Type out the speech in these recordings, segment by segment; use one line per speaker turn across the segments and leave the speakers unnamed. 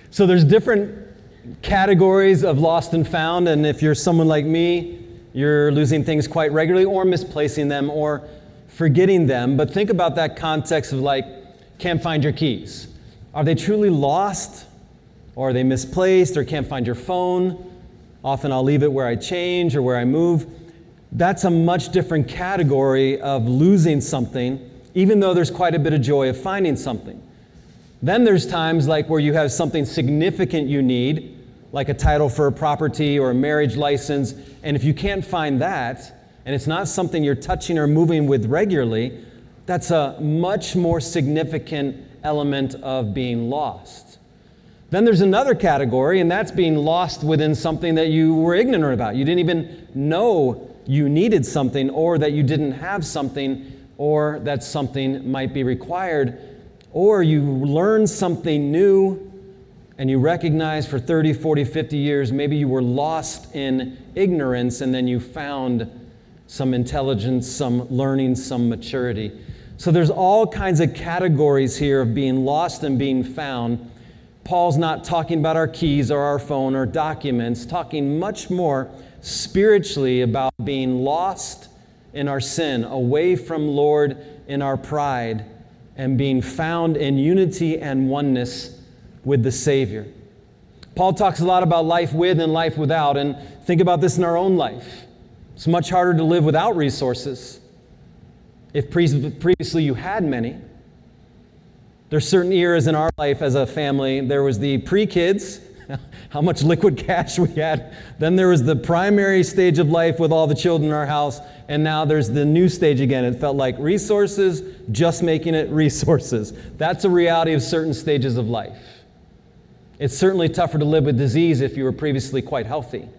So there's different categories of lost and found, and if you're someone like me, you're losing things quite regularly or misplacing them or forgetting them. But think about that context of like, can't find your keys. Are they truly lost? Or are they misplaced? Or can't find your phone? Often I'll leave it where I change or where I move. That's a much different category of losing something, even though there's quite a bit of joy of finding something. Then there's times like where you have something significant you need, like a title for a property or a marriage license, and if you can't find that, and it's not something you're touching or moving with regularly, that's a much more significant element of being lost. Then there's another category, and that's being lost within something that you were ignorant about. You didn't even know you needed something, or that you didn't have something, or that something might be required. Or you learn something new and you recognize for 30, 40, 50 years, maybe you were lost in ignorance and then you found some intelligence, some learning, some maturity. So there's all kinds of categories here of being lost and being found. Paul's not talking about our keys or our phone or documents, talking much more spiritually about being lost in our sin, away from Lord in our pride, and being found in unity and oneness with the Savior. Paul talks a lot about life with and life without, and think about this in our own life. It's much harder to live without resources. If previously you had many, there's certain eras in our life as a family. There was the pre-kids, how much liquid cash we had. Then there was the primary stage of life with all the children in our house. And now there's the new stage again. It felt like resources, just making it resources. That's a reality of certain stages of life. It's certainly tougher to live with disease if you were previously quite healthy.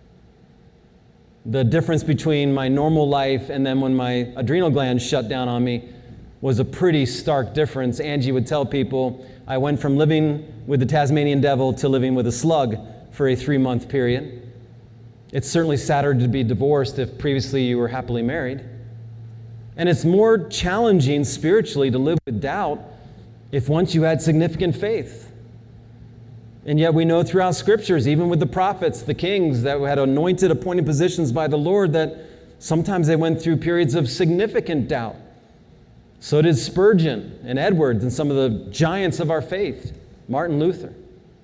The difference between my normal life and then when my adrenal glands shut down on me was a pretty stark difference. Angie would tell people, I went from living with the Tasmanian devil to living with a slug for a 3-month period. It's certainly sadder to be divorced if previously you were happily married. And it's more challenging spiritually to live with doubt if once you had significant faith. And yet we know throughout scriptures, even with the prophets, the kings that had anointed, appointed positions by the Lord, that sometimes they went through periods of significant doubt. So did Spurgeon and Edwards and some of the giants of our faith, Martin Luther.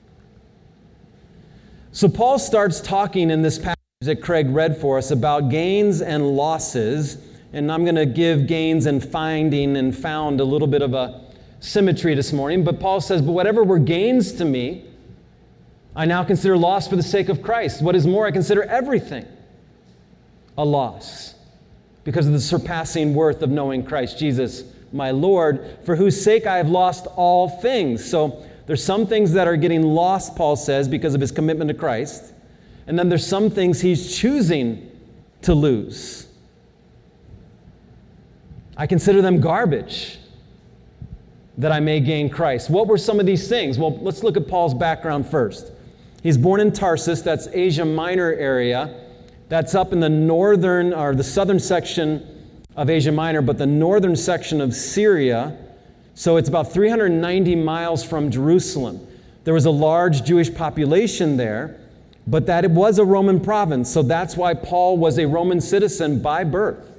So Paul starts talking in this passage that Craig read for us about gains and losses, and I'm going to give gains and finding and found a little bit of a symmetry this morning, but Paul says, but whatever were gains to me, I now consider loss for the sake of Christ. What is more, I consider everything a loss because of the surpassing worth of knowing Christ Jesus, my Lord, for whose sake I have lost all things. So there's some things that are getting lost, Paul says, because of his commitment to Christ. And then there's some things he's choosing to lose. I consider them garbage that I may gain Christ. What were some of these things? Well, let's look at Paul's background first. He's born in Tarsus, that's Asia Minor area. That's up in the northern or the southern section of Asia Minor, but the northern section of Syria. So it's about 390 miles from Jerusalem. There was a large Jewish population there, but that it was a Roman province. So that's why Paul was a Roman citizen by birth.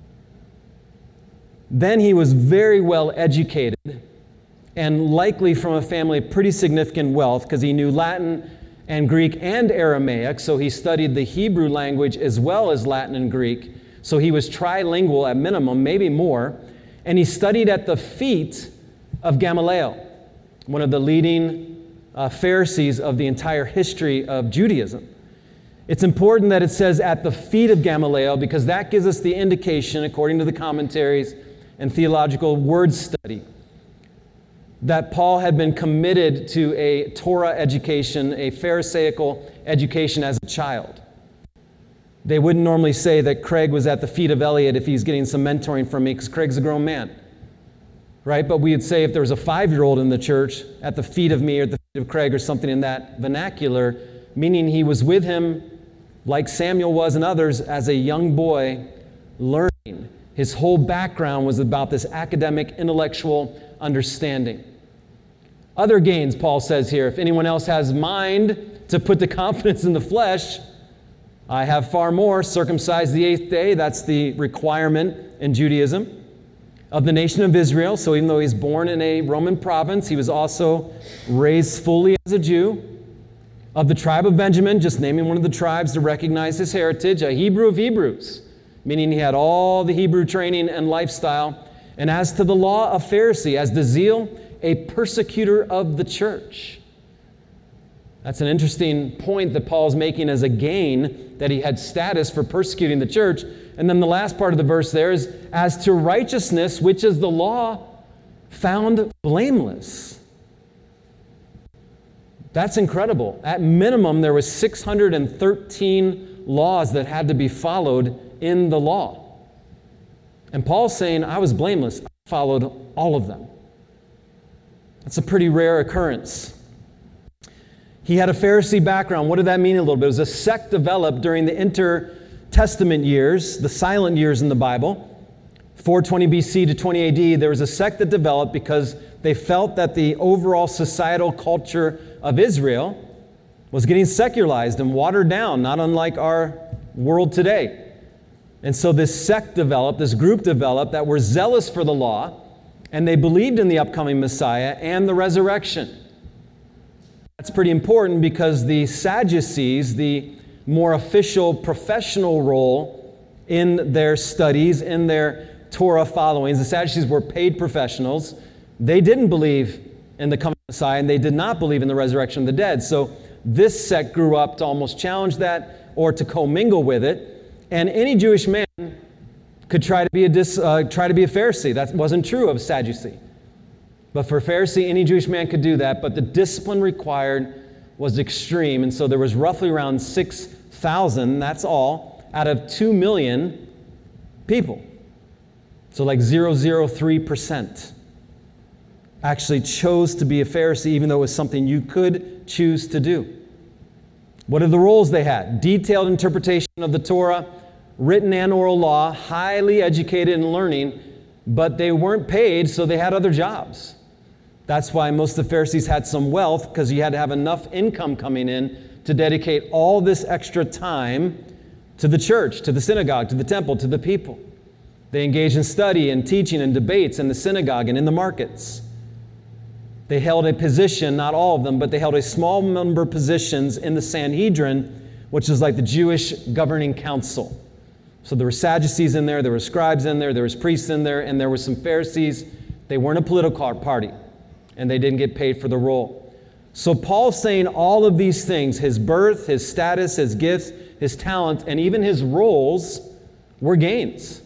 Then he was very well educated and likely from a family of pretty significant wealth because he knew Latin and Greek and Aramaic. So he studied the Hebrew language as well as Latin and Greek. So he was trilingual at minimum, maybe more. And he studied at the feet of Gamaliel, one of the leading Pharisees of the entire history of Judaism. It's important that it says at the feet of Gamaliel because that gives us the indication, according to the commentaries and theological word study, that Paul had been committed to a Torah education, a Pharisaical education as a child. They wouldn't normally say that Craig was at the feet of Elliot if he's getting some mentoring from me, because Craig's a grown man, right? But we would say if there was a 5-year-old in the church at the feet of me or at the feet of Craig or something in that vernacular, meaning he was with him like Samuel was and others as a young boy learning. His whole background was about this academic, intellectual understanding. Other gains, Paul says here, if anyone else has mind to put the confidence in the flesh, I have far more. Circumcised the 8th day, that's the requirement in Judaism. Of the nation of Israel, so even though he's born in a Roman province, he was also raised fully as a Jew. Of the tribe of Benjamin, just naming one of the tribes to recognize his heritage, a Hebrew of Hebrews, meaning he had all the Hebrew training and lifestyle. And as to the law, a Pharisee, as to zeal, a persecutor of the church. That's an interesting point that Paul's making as a gain, that he had status for persecuting the church. And then the last part of the verse there is, as to righteousness, which is the law, found blameless. That's incredible. At minimum, there was 613 laws that had to be followed in the law. And Paul's saying, I was blameless. I followed all of them. That's a pretty rare occurrence. He had a Pharisee background. What did that mean a little bit? It was a sect developed during the intertestament years, the silent years in the Bible. 420 BC to 20 AD, there was a sect that developed because they felt that the overall societal culture of Israel was getting secularized and watered down, not unlike our world today. And so this sect developed, this group developed that were zealous for the law, and they believed in the upcoming Messiah and the resurrection. That's pretty important because the Sadducees, the more official professional role in their studies, in their Torah followings, the Sadducees were paid professionals. They didn't believe in the coming Messiah, and they did not believe in the resurrection of the dead. So this sect grew up to almost challenge that or to commingle with it. And any Jewish man could try to be a Pharisee. That wasn't true of Sadducee. But for a Pharisee, any Jewish man could do that, but the discipline required was extreme. And so there was roughly around 6,000, that's all, out of 2 million people. So like 0.003% actually chose to be a Pharisee, even though it was something you could choose to do. What are the roles they had? Detailed interpretation of the Torah, written and oral law, highly educated in learning, but they weren't paid, so they had other jobs. That's why most of the Pharisees had some wealth, because you had to have enough income coming in to dedicate all this extra time to the church, to the synagogue, to the temple, to the people. They engaged in study and teaching and debates in the synagogue and in the markets. They held a position, not all of them, but they held a small number of positions in the Sanhedrin, which is like the Jewish governing council. So there were Sadducees in there were scribes in there was priests in there, and there were some Pharisees. They weren't a political party, and they didn't get paid for the role. So Paul's saying all of these things, his birth, his status, his gifts, his talent, and even his roles were gains.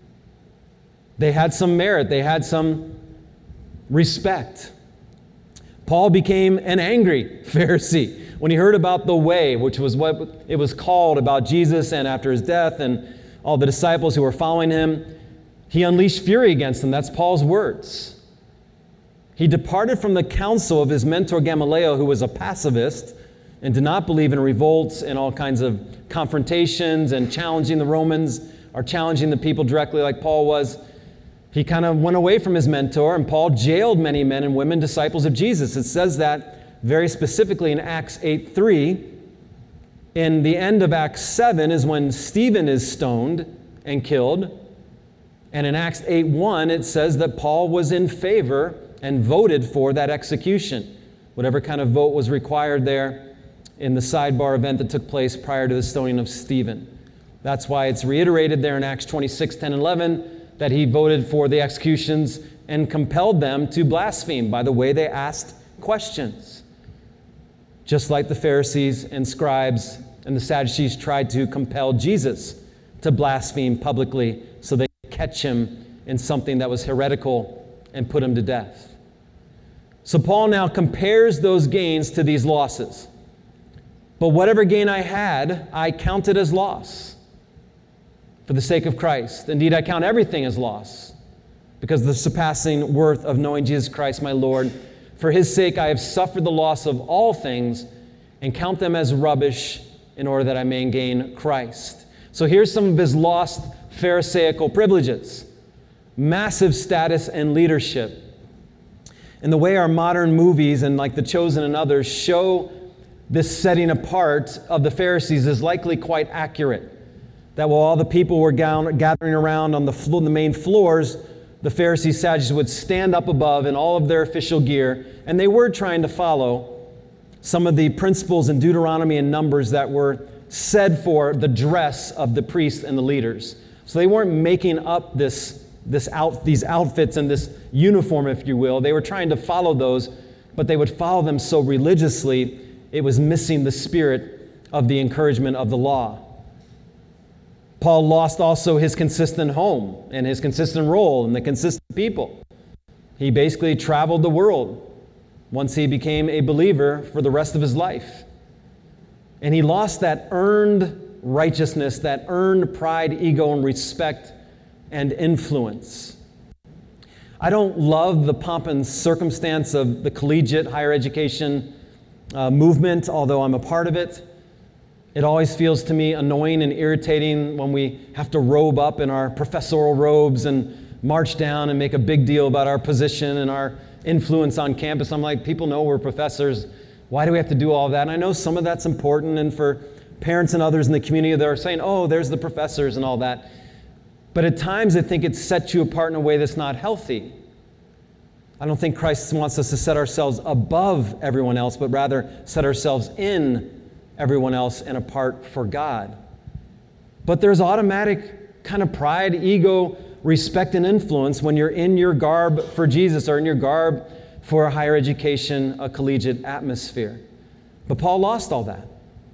They had some merit. They had some respect. Paul became an angry Pharisee when he heard about the way, which was what it was called about Jesus and after his death and all the disciples who were following him. He unleashed fury against them. That's Paul's words. He departed from the counsel of his mentor Gamaliel, who was a pacifist and did not believe in revolts and all kinds of confrontations and challenging the Romans or challenging the people directly like Paul was. He kind of went away from his mentor, and Paul jailed many men and women, disciples of Jesus. It says that very specifically in Acts 8:3. In the end of Acts 7 is when Stephen is stoned and killed. And in Acts 8:1, it says that Paul was in favor and voted for that execution, whatever kind of vote was required there in the sidebar event that took place prior to the stoning of Stephen. That's why it's reiterated there in Acts 26:10 and 11, that he voted for the executions and compelled them to blaspheme by the way they asked questions. Just like the Pharisees and scribes and the Sadducees tried to compel Jesus to blaspheme publicly so they could catch him in something that was heretical and put him to death. So Paul now compares those gains to these losses. But whatever gain I had, I counted as loss for the sake of Christ. Indeed, I count everything as loss because of the surpassing worth of knowing Jesus Christ, my Lord. For his sake, I have suffered the loss of all things and count them as rubbish in order that I may gain Christ. So here's some of his lost Pharisaical privileges. Massive status and leadership. And the way our modern movies and like The Chosen and others show this setting apart of the Pharisees is likely quite accurate. That while all the people were gathering around on the main floors, the Pharisees, Sadducees would stand up above in all of their official gear, and they were trying to follow some of the principles in Deuteronomy and Numbers that were said for the dress of the priests and the leaders. So they weren't making up these outfits and this uniform, if you will. They were trying to follow those, but they would follow them so religiously, it was missing the spirit of the encouragement of the law. Paul lost also his consistent home and his consistent role and the consistent people. He basically traveled the world once he became a believer for the rest of his life. And he lost that earned righteousness, that earned pride, ego, and respect and influence. I don't love the pomp and circumstance of the collegiate higher education movement, although I'm a part of it. It always feels to me annoying and irritating when we have to robe up in our professorial robes and march down and make a big deal about our position and our influence on campus. I'm like, people know we're professors. Why do we have to do all of that? And I know some of that's important, and for parents and others in the community that are saying, oh, there's the professors and all that. But at times I think it sets you apart in a way that's not healthy. I don't think Christ wants us to set ourselves above everyone else, but rather set ourselves in everyone else and apart for God. But there's automatic kind of pride, ego, respect, and influence when you're in your garb for Jesus or in your garb for a higher education, a collegiate atmosphere. But Paul lost all that.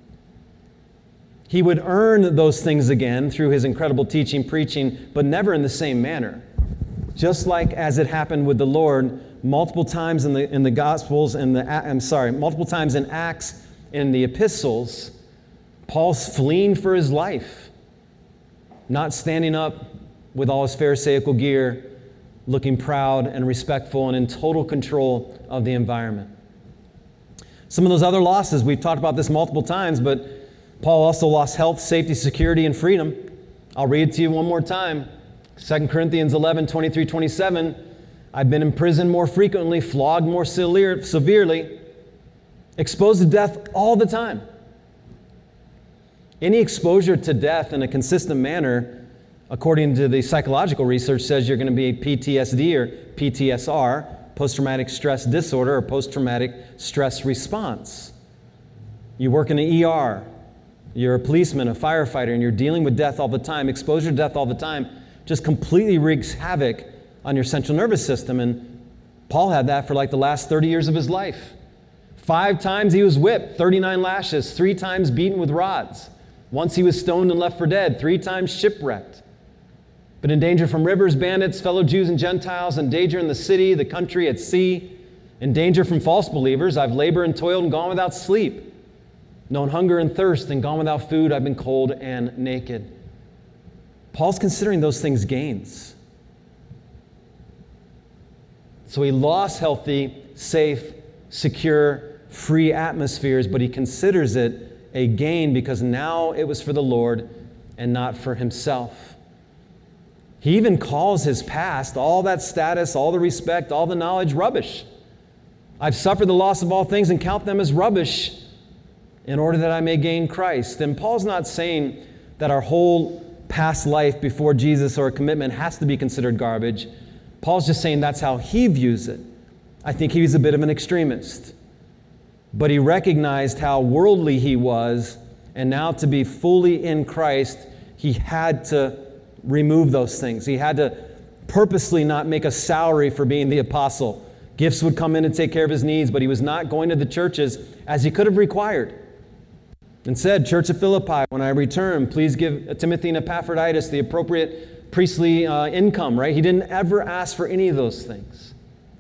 He would earn those things again through his incredible teaching, preaching, but never in the same manner. Just like as it happened with the Lord multiple times in the Gospels, multiple times in Acts, in the epistles, Paul's fleeing for his life, not standing up with all his Pharisaical gear, looking proud and respectful and in total control of the environment. Some of those other losses, we've talked about this multiple times, but Paul also lost health, safety, security, and freedom. I'll read it to you one more time. 2 Corinthians 11, 23, 27. I've been imprisoned more frequently, flogged more severely, exposed to death all the time. Any exposure to death in a consistent manner, according to the psychological research, says you're going to be PTSD or PTSR, post-traumatic stress disorder or post-traumatic stress response. You work in an ER, you're a policeman, a firefighter, and you're dealing with death all the time. Exposure to death all the time just completely wreaks havoc on your central nervous system. And Paul had that for like the last 30 years of his life. 5 times he was whipped, 39 lashes, 3 times beaten with rods. Once he was stoned and left for dead, 3 times shipwrecked. But in danger from rivers, bandits, fellow Jews and Gentiles, in danger in the city, the country, at sea, in danger from false believers. I've labored and toiled and gone without sleep, known hunger and thirst and gone without food. I've been cold and naked. Paul's considering those things gains. So he lost healthy, safe, secure, free atmospheres, but he considers it a gain because now it was for the Lord and not for himself. He even calls his past, all that status, all the respect, all the knowledge, rubbish. I've suffered the loss of all things and count them as rubbish in order that I may gain Christ. And Paul's not saying that our whole past life before Jesus or a commitment has to be considered garbage. Paul's just saying that's how he views it. I think he was a bit of an extremist. But he recognized how worldly he was, and now to be fully in Christ, he had to remove those things. He had to purposely not make a salary for being the apostle. Gifts would come in and take care of his needs, but he was not going to the churches as he could have required. And said, Church of Philippi, when I return, please give Timothy and Epaphroditus the appropriate priestly income, right? He didn't ever ask for any of those things.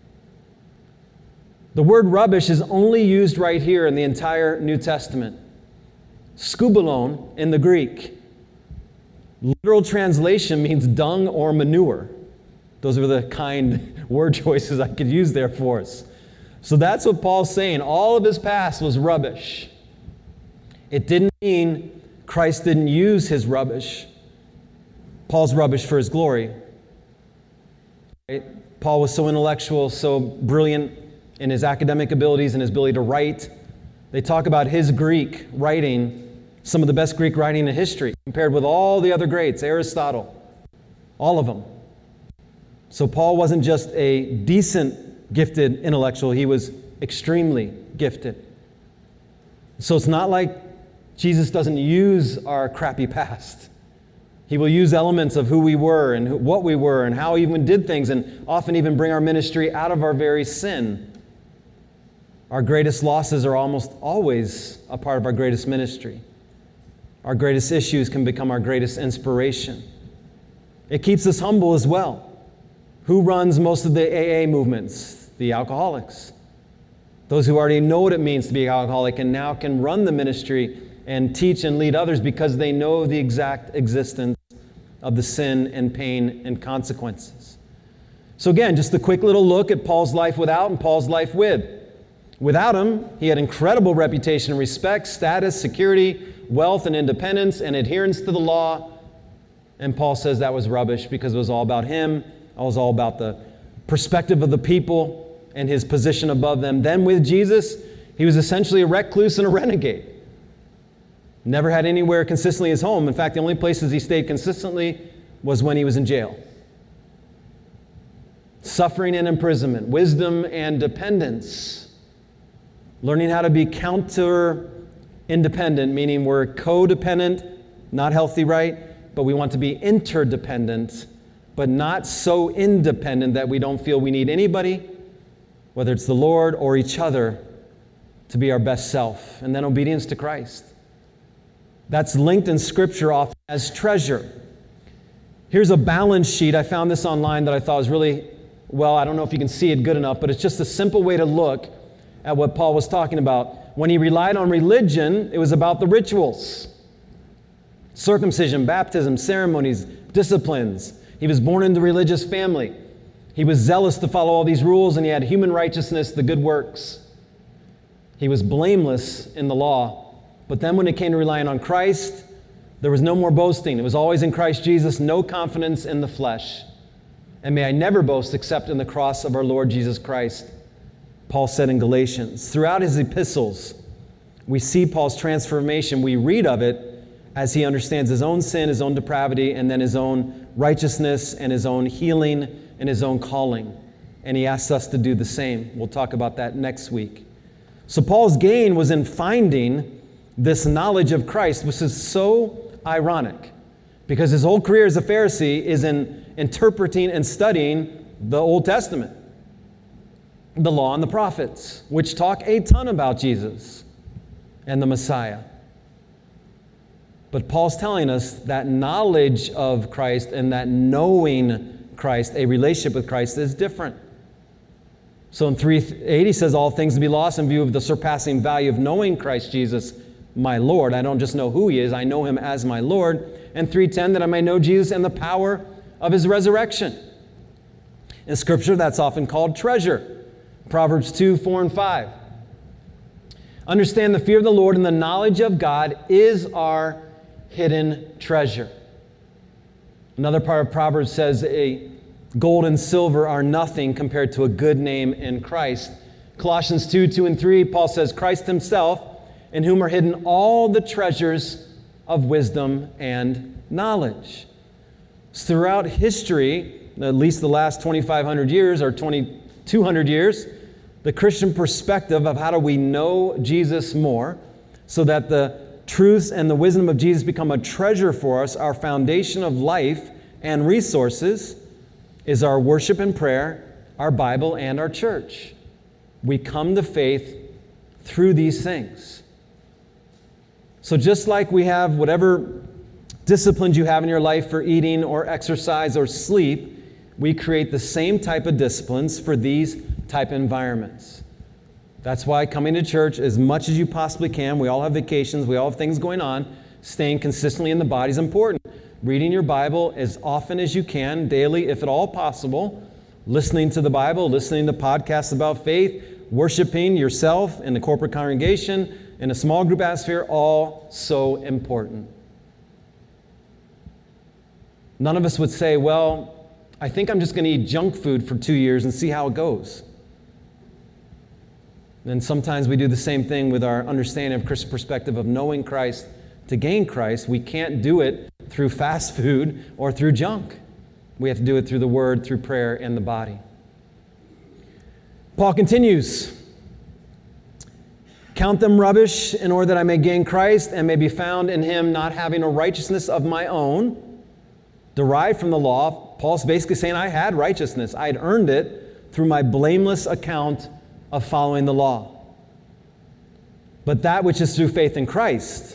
The word rubbish is only used right here in the entire New Testament. Skubalon in the Greek. Literal translation means dung or manure. Those are the kind word choices I could use there for us. So that's what Paul's saying. All of his past was rubbish. It didn't mean Christ didn't use his rubbish, Paul's rubbish, for his glory. Right? Paul was so intellectual, so brilliant, in his academic abilities and his ability to write. They talk about his Greek writing, some of the best Greek writing in history, compared with all the other greats, Aristotle, all of them. So Paul wasn't just a decent, gifted intellectual, he was extremely gifted. So it's not like Jesus doesn't use our crappy past. He will use elements of who we were and what we were and how he even did things, and often even bring our ministry out of our very sin. Our greatest losses are almost always a part of our greatest ministry. Our greatest issues can become our greatest inspiration. It keeps us humble as well. Who runs most of the AA movements? The alcoholics. Those who already know what it means to be an alcoholic and now can run the ministry and teach and lead others because they know the exact existence of the sin and pain and consequences. So again, just a quick little look at Paul's life without and Paul's life with. Without him, he had incredible reputation and respect, status, security, wealth and independence, and adherence to the law. And Paul says that was rubbish because it was all about him. It was all about the perspective of the people and his position above them. Then with Jesus, he was essentially a recluse and a renegade. Never had anywhere consistently his home. In fact, the only places he stayed consistently was when he was in jail. Suffering and imprisonment, wisdom and dependence. Learning how to be counter-independent, meaning we're codependent, not healthy, right? But we want to be interdependent, but not so independent that we don't feel we need anybody, whether it's the Lord or each other, to be our best self. And then obedience to Christ. That's linked in Scripture often as treasure. Here's a balance sheet. I found this online that I thought was really, well, I don't know if you can see it good enough, but it's just a simple way to look at what Paul was talking about. When he relied on religion, it was about the rituals. Circumcision, baptism, ceremonies, disciplines. He was born into a religious family. He was zealous to follow all these rules, and he had human righteousness, the good works. He was blameless in the law. But then when it came to relying on Christ, there was no more boasting. It was always in Christ Jesus, no confidence in the flesh. And may I never boast except in the cross of our Lord Jesus Christ, Paul said in Galatians. Throughout his epistles, we see Paul's transformation. We read of it as he understands his own sin, his own depravity, and then his own righteousness and his own healing and his own calling. And he asks us to do the same. We'll talk about that next week. So Paul's gain was in finding this knowledge of Christ, which is so ironic because his whole career as a Pharisee is in interpreting and studying the Old Testament, the law and the prophets, which talk a ton about Jesus and the Messiah. But Paul's telling us that knowledge of Christ and that knowing Christ, a relationship with Christ, is different. So in 3:8 he says, all things to be lost in view of the surpassing value of knowing Christ Jesus, my Lord. I don't just know who he is, I know him as my Lord. And 3:10, that I may know Jesus and the power of his resurrection. In Scripture, that's often called treasure. Proverbs 2:4 and 5. Understand the fear of the Lord and the knowledge of God is our hidden treasure. Another part of Proverbs says, gold and silver are nothing compared to a good name in Christ. Colossians 2:2 and 3, Paul says, Christ himself, in whom are hidden all the treasures of wisdom and knowledge. Throughout history, at least the last 2,500 years or 2,200 years, the Christian perspective of how do we know Jesus more so that the truths and the wisdom of Jesus become a treasure for us, our foundation of life and resources, is our worship and prayer, our Bible, and our church. We come to faith through these things. So just like we have whatever disciplines you have in your life for eating or exercise or sleep, we create the same type of disciplines for these type of environments. That's why coming to church as much as you possibly can, we all have vacations, we all have things going on, staying consistently in the body is important. Reading your Bible as often as you can, daily, if at all possible, listening to the Bible, listening to podcasts about faith, worshiping yourself in the corporate congregation, in a small group atmosphere, all so important. None of us would say, well, I think I'm just going to eat junk food for 2 years and see how it goes. And sometimes we do the same thing with our understanding of Christian perspective of knowing Christ to gain Christ. We can't do it through fast food or through junk. We have to do it through the Word, through prayer, and the body. Paul continues, count them rubbish in order that I may gain Christ and may be found in him, not having a righteousness of my own, derived from the law. Paul's basically saying I had righteousness. I had earned it through my blameless account of following the law. But that which is through faith in Christ,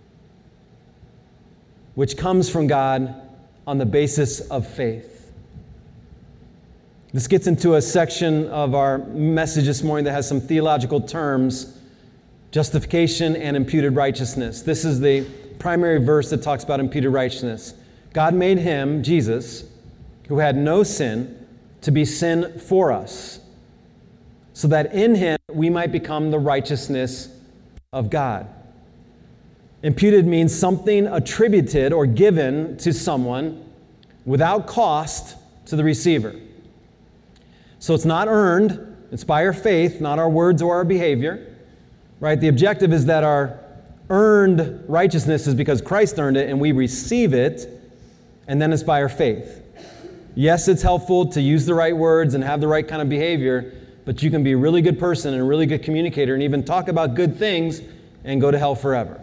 which comes from God on the basis of faith. This gets into a section of our message this morning that has some theological terms, justification and imputed righteousness. This is the primary verse that talks about imputed righteousness. God made him, Jesus, who had no sin, to be sin for us, so that in him we might become the righteousness of God. Imputed means something attributed or given to someone without cost to the receiver. So it's not earned, it's by our faith, not our words or our behavior. Right? The objective is that our earned righteousness is because Christ earned it and we receive it, and then it's by our faith. Yes, it's helpful to use the right words and have the right kind of behavior, but you can be a really good person and a really good communicator and even talk about good things and go to hell forever.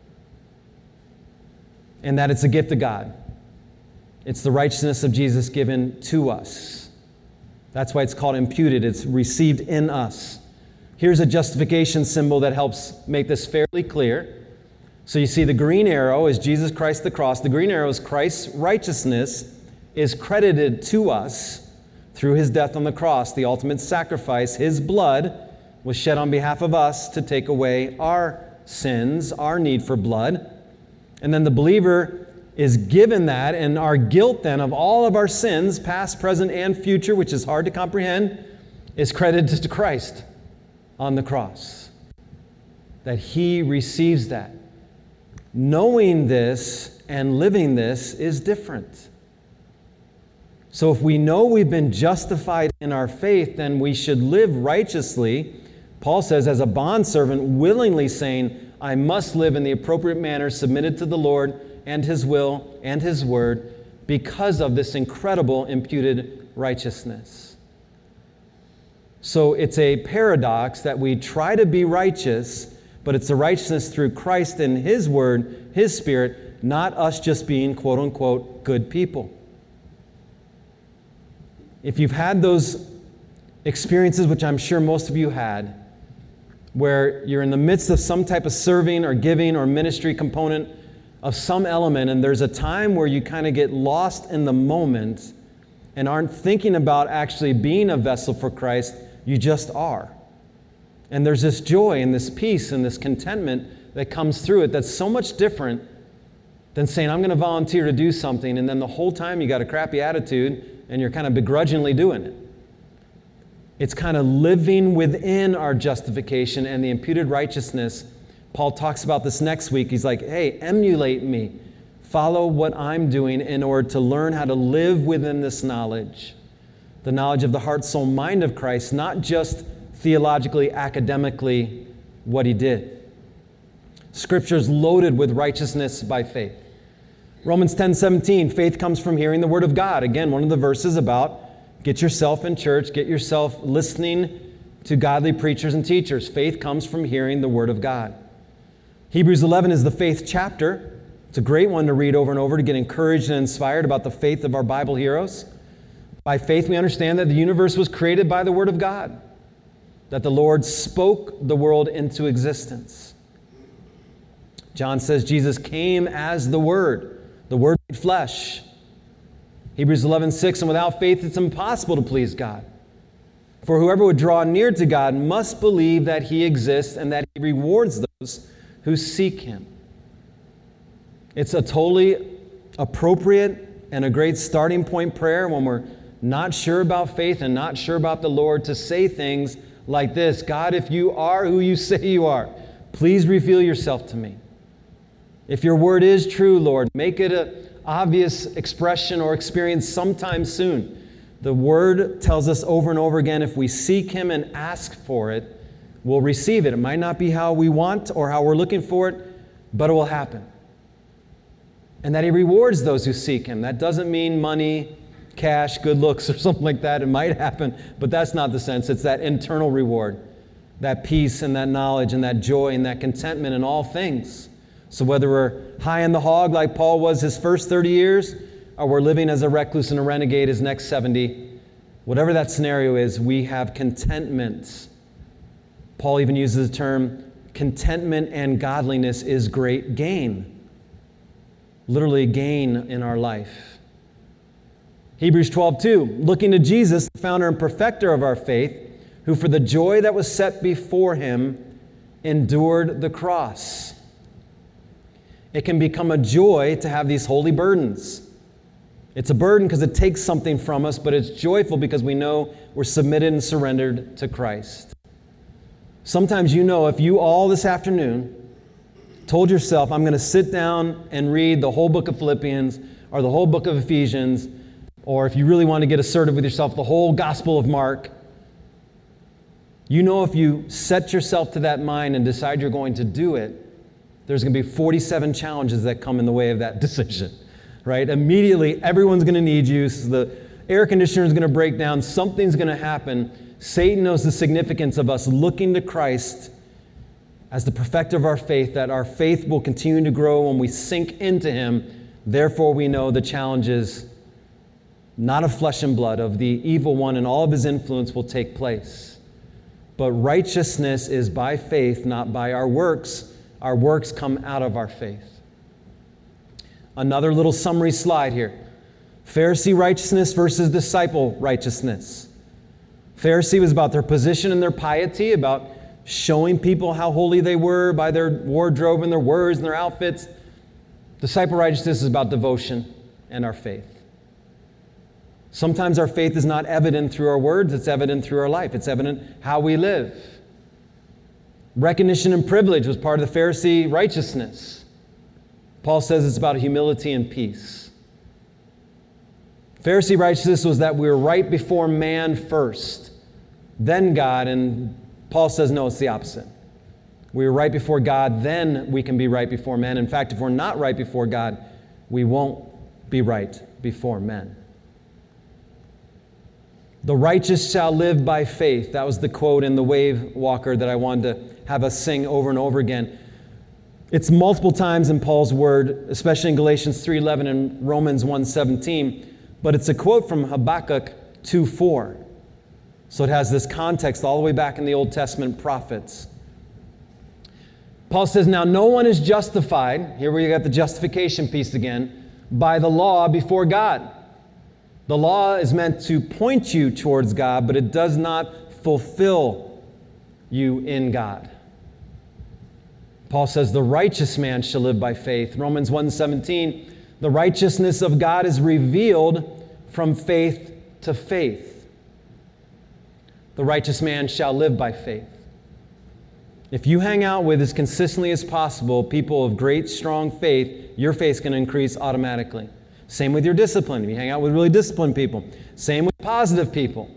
And that it's a gift of God. It's the righteousness of Jesus given to us. That's why it's called imputed. It's received in us. Here's a justification symbol that helps make this fairly clear. So you see the green arrow is Jesus Christ the cross. The green arrow is Christ's righteousness is credited to us through his death on the cross, the ultimate sacrifice. His blood was shed on behalf of us to take away our sins, our need for blood. And then the believer is given that, and our guilt then of all of our sins, past, present, and future, which is hard to comprehend, is credited to Christ on the cross. That he receives that. Knowing this and living this is different. So if we know we've been justified in our faith, then we should live righteously. Paul says, as a bondservant, willingly saying, I must live in the appropriate manner, submitted to the Lord and his will and his word, because of this incredible imputed righteousness. So it's a paradox that we try to be righteous, but it's the righteousness through Christ and his word, his spirit, not us just being quote unquote good people. If you've had those experiences, which I'm sure most of you had, where you're in the midst of some type of serving or giving or ministry component of some element, and there's a time where you kind of get lost in the moment and aren't thinking about actually being a vessel for Christ, you just are. And there's this joy and this peace and this contentment that comes through it that's so much different than saying, I'm going to volunteer to do something, and then the whole time you got a crappy attitude and you're kind of begrudgingly doing it. It's kind of living within our justification and the imputed righteousness. Paul talks about this next week. He's like, hey, emulate me. Follow what I'm doing in order to learn how to live within this knowledge. The knowledge of the heart, soul, mind of Christ, not just theologically, academically, what he did. Scripture's loaded with righteousness by faith. Romans 10:17, faith comes from hearing the word of God. Again, one of the verses about get yourself in church, get yourself listening to godly preachers and teachers. Faith comes from hearing the word of God. Hebrews 11 is the faith chapter. It's a great one to read over and over to get encouraged and inspired about the faith of our Bible heroes. By faith, we understand that the universe was created by the word of God, that the Lord spoke the world into existence. John says Jesus came as the Word made flesh. Hebrews 11:6, and without faith it's impossible to please God. For whoever would draw near to God must believe that he exists and that he rewards those who seek him. It's a totally appropriate and a great starting point prayer when we're not sure about faith and not sure about the Lord to say things like this. God, if you are who you say you are, please reveal yourself to me. If your word is true, Lord, make it an obvious expression or experience sometime soon. The word tells us over and over again, if we seek him and ask for it, we'll receive it. It might not be how we want or how we're looking for it, but it will happen. And that He rewards those who seek Him. That doesn't mean money, cash, good looks, or something like that. It might happen, but that's not the sense. It's that internal reward, that peace and that knowledge and that joy and that contentment in all things. So whether we're high in the hog like Paul was his first 30 years, or we're living as a recluse and a renegade his next 70, whatever that scenario is, we have contentment. Paul even uses the term, contentment and godliness is great gain. Literally gain in our life. Hebrews 12:2, looking to Jesus, the founder and perfecter of our faith, who for the joy that was set before Him endured the cross. It can become a joy to have these holy burdens. It's a burden because it takes something from us, but it's joyful because we know we're submitted and surrendered to Christ. Sometimes if you all this afternoon told yourself, I'm going to sit down and read the whole book of Philippians or the whole book of Ephesians, or if you really want to get assertive with yourself, the whole Gospel of Mark, if you set yourself to that mind and decide you're going to do it, there's going to be 47 challenges that come in the way of that decision, right? Immediately, everyone's going to need you. So the air conditioner is going to break down. Something's going to happen. Satan knows the significance of us looking to Christ as the perfecter of our faith, that our faith will continue to grow when we sink into Him. Therefore, we know the challenges, not of flesh and blood, of the evil one and all of his influence will take place. But righteousness is by faith, not by our works. Our works come out of our faith. Another little summary slide here. Pharisee righteousness versus disciple righteousness. Pharisee was about their position and their piety, about showing people how holy they were by their wardrobe and their words and their outfits. Disciple righteousness is about devotion and our faith. Sometimes our faith is not evident through our words, it's evident through our life. It's evident how we live. Recognition and privilege was part of the Pharisee righteousness. Paul says it's about humility and peace. Pharisee righteousness was that we were right before man first, then God, and Paul says, no, it's the opposite. We were right before God, then we can be right before men. In fact, if we're not right before God, we won't be right before men. The righteous shall live by faith. That was the quote in the Wave Walker that I wanted to have us sing over and over again. It's multiple times in Paul's word, especially in Galatians 3:11 and Romans 1:17, but it's a quote from Habakkuk 2:4. So it has this context all the way back in the Old Testament prophets. Paul says, now no one is justified, here we got the justification piece again, by the law before God. The law is meant to point you towards God, but it does not fulfill you in God. Paul says, the righteous man shall live by faith. Romans 1:17, the righteousness of God is revealed from faith to faith. The righteous man shall live by faith. If you hang out with as consistently as possible people of great, strong faith, your faith's going to increase automatically. Same with your discipline. If you hang out with really disciplined people. Same with positive people.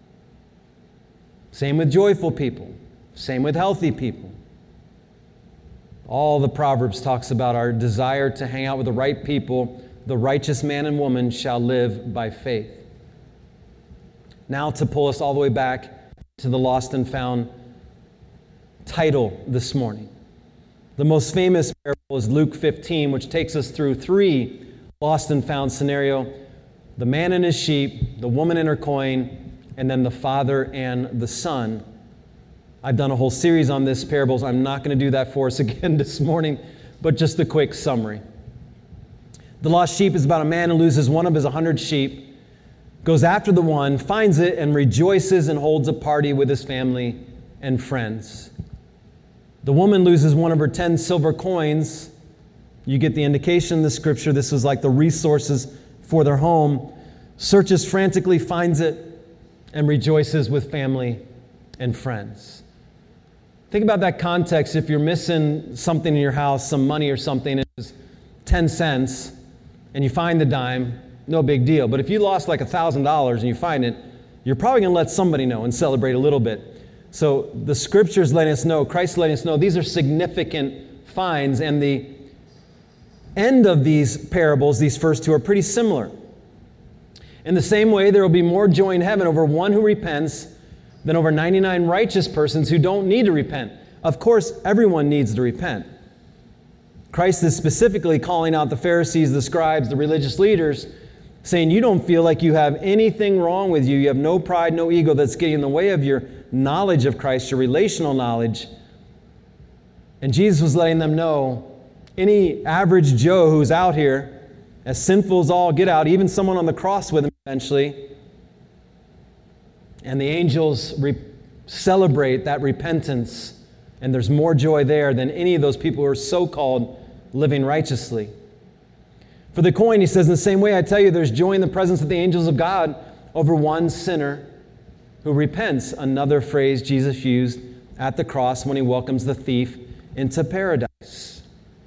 Same with joyful people. Same with healthy people. All the Proverbs talks about our desire to hang out with the right people. The righteous man and woman shall live by faith. Now to pull us all the way back to the lost and found title this morning. The most famous parable is Luke 15, which takes us through three lost and found scenario. The man and his sheep, the woman and her coin, and then the father and the son. I've done a whole series on this parables. I'm not going to do that for us again this morning, but just a quick summary. The lost sheep is about a man who loses one of his 100 sheep, goes after the one, finds it, and rejoices and holds a party with his family and friends. The woman loses one of her 10 silver coins. You get the indication in the scripture. This was like the resources for their home. Searches frantically, finds it, and rejoices with family and friends. Think about that context. If you're missing something in your house, some money or something, and it's 10 cents, and you find the dime, no big deal. But if you lost like $1,000 and you find it, you're probably going to let somebody know and celebrate a little bit. So the scriptures letting us know, Christ letting us know, these are significant finds, and the end of these parables, these first two, are pretty similar. In the same way, there will be more joy in heaven over one who repents than over 99 righteous persons who don't need to repent. Of course, everyone needs to repent. Christ is specifically calling out the Pharisees, the scribes, the religious leaders, saying you don't feel like you have anything wrong with you. You have no pride, no ego that's getting in the way of your knowledge of Christ, your relational knowledge. And Jesus was letting them know, any average Joe who's out here, as sinful as all get out, even someone on the cross with him eventually, and the angels celebrate that repentance, and there's more joy there than any of those people who are so-called living righteously. For the coin, he says, in the same way, I tell you, there's joy in the presence of the angels of God over one sinner who repents. Another phrase Jesus used at the cross when he welcomes the thief into paradise.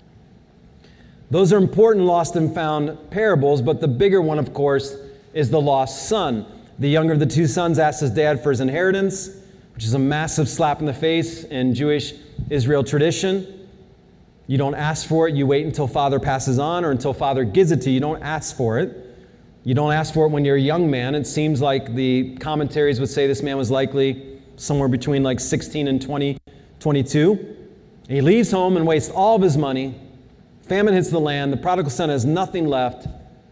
Those are important lost and found parables, but the bigger one, of course, is the lost son. The younger of the two sons asks his dad for his inheritance, which is a massive slap in the face in Jewish Israel tradition. You don't ask for it. You wait until father passes on or until father gives it to you. You don't ask for it. You don't ask for it when you're a young man. It seems like the commentaries would say this man was likely somewhere between like 16 and 22. He leaves home and wastes all of his money. Famine hits the land. The prodigal son has nothing left,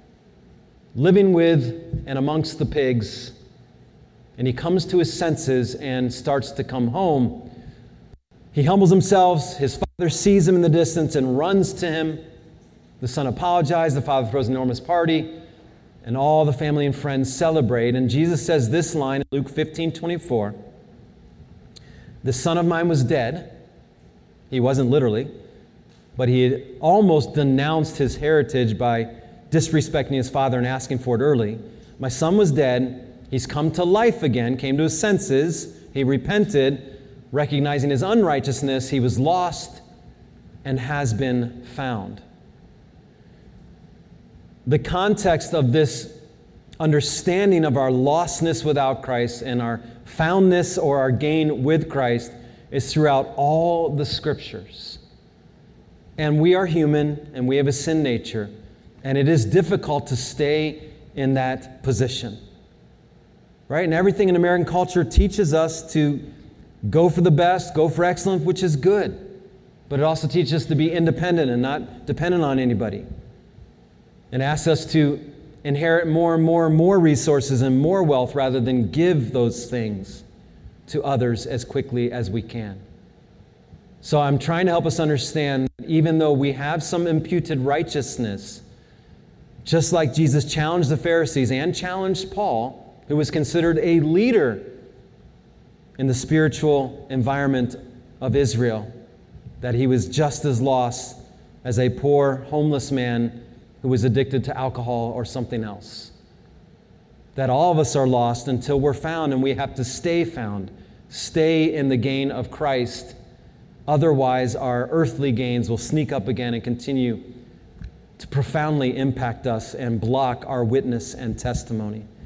living with and amongst the pigs. And he comes to his senses and starts to come home. He humbles himself. His father sees him in the distance and runs to him. The son apologizes. The father throws an enormous party. And all the family and friends celebrate. And Jesus says this line in Luke 15:24. The son of mine was dead. He wasn't literally. But he had almost denounced his heritage by disrespecting his father and asking for it early. My son was dead. He's come to life again, came to his senses. He repented, recognizing his unrighteousness. He was lost and has been found. The context of this understanding of our lostness without Christ and our foundness or our gain with Christ is throughout all the scriptures. And we are human and we have a sin nature, and it is difficult to stay in that position. Right? And everything in American culture teaches us to go for the best, go for excellence, which is good. But it also teaches us to be independent and not dependent on anybody. It asks us to inherit more and more and more resources and more wealth rather than give those things to others as quickly as we can. So I'm trying to help us understand, even though we have some imputed righteousness, just like Jesus challenged the Pharisees and challenged Paul, who was considered a leader in the spiritual environment of Israel, that he was just as lost as a poor, homeless man who was addicted to alcohol or something else. That all of us are lost until we're found, and we have to stay found, stay in the gain of Christ. Otherwise, our earthly gains will sneak up again and continue to profoundly impact us and block our witness and testimony.